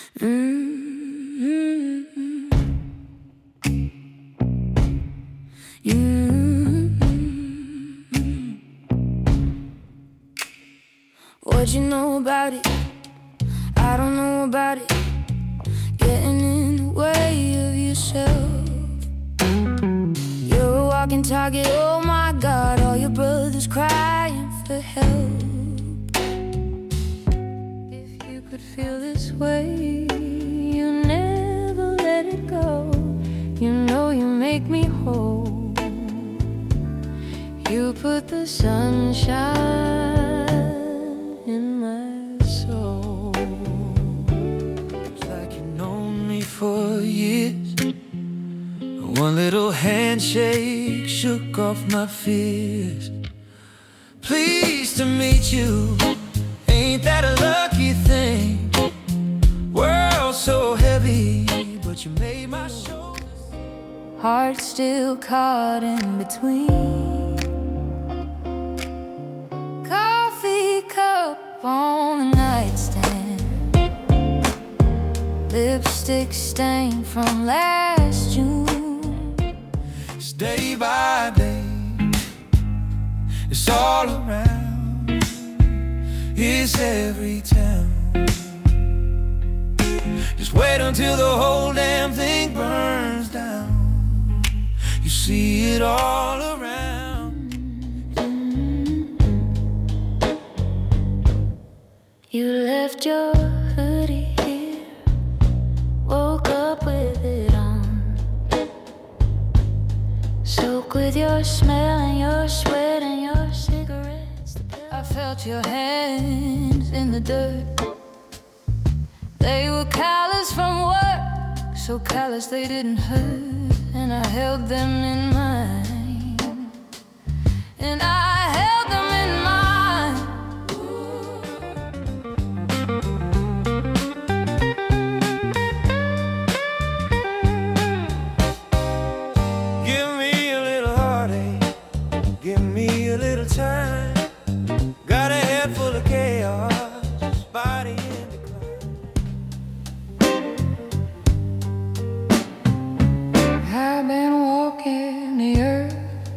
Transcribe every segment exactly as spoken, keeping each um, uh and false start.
Mm-hmm. Mm-hmm. What you know about it? I don't know about it. Getting in the way of yourself. You're a walking target, oh my God. All your brothers crying for help. If you could feel this way, you never let it go. You know you make me whole. You put the sunshine in my soul. It's like you've known me for years. One little handshake shook off my fears. Pleased to meet you. Ain't that a lucky thing? World so heavy, but you made my shoulders. Heart still caught in between. Coffee cup on the nightstand. Lipstick stain from last June. It's day by day. It's all around. It's every town. Just wait until the whole damn thing burns down. You see it all around. You left your hoodie here, woke up with it on. Soak with your smell and your sweat and your cigarettes. I felt your hands in the dirt. They were callous from work, so callous they didn't hurt. And I held them in mine. And I held them in mine. Give me a little heartache, give me a little time. Got a head full of chaos, body in decline. I've been walking the earth.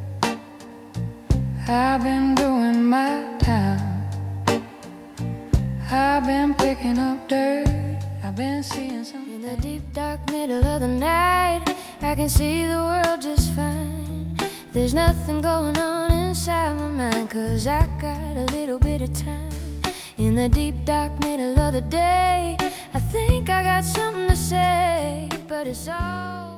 I've been doing my time. I've been picking up dirt. I've been seeing something. In the deep dark middle of the night, I can see the world just fine. There's nothing going on inside my mind, 'cause I got a little bit of time. In the deep dark middle of the day, I think I got something to say, but it's all